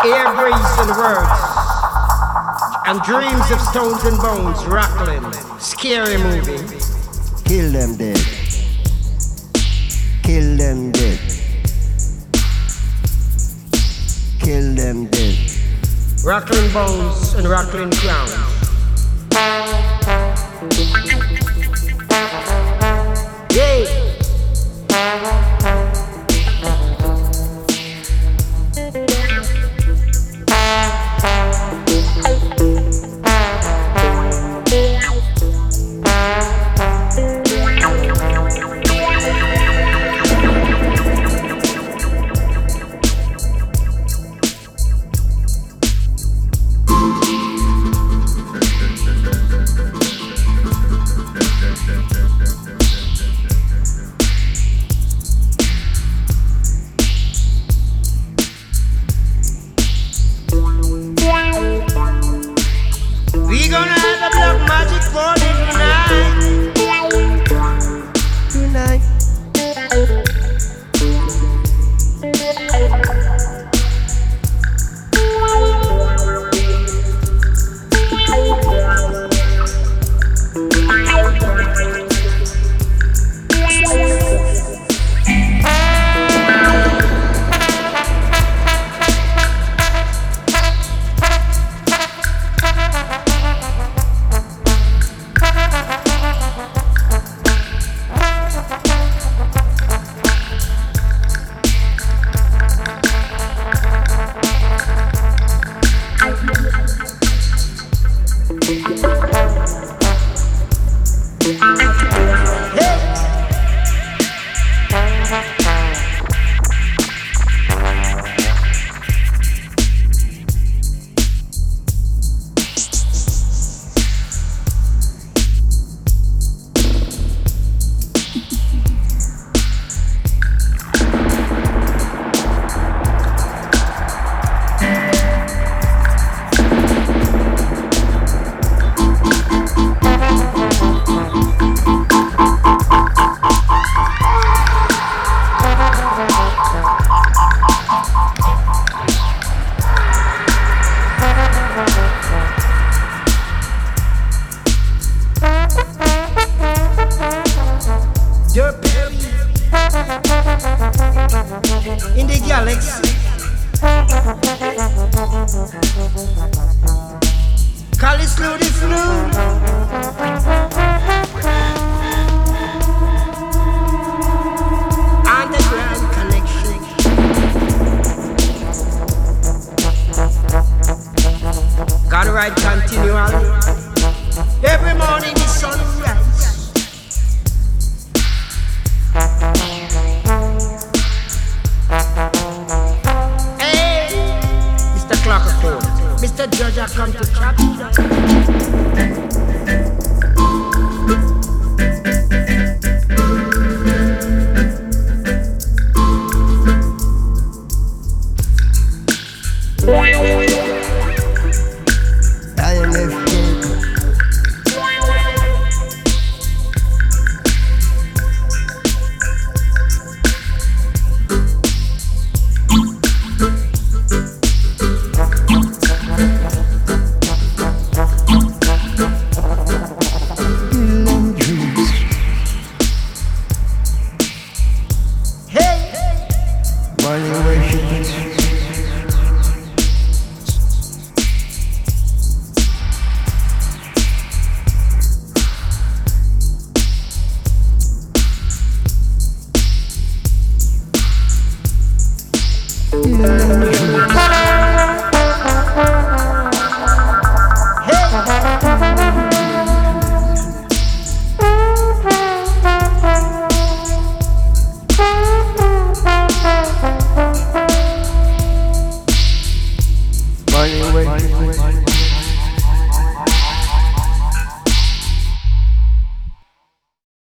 Air breeze and words, and dreams of stones and bones, rattling, scary movie. Kill them dead. Kill them dead. Kill them dead. Rattling bones and rattling crowns. Yeah. In the galaxy, call it slow the flu. Underground connection. Gotta ride continually. Every morning the sun rise. Hey, Mr. Clockford, Mr. Judge, I come to chop you down. Morning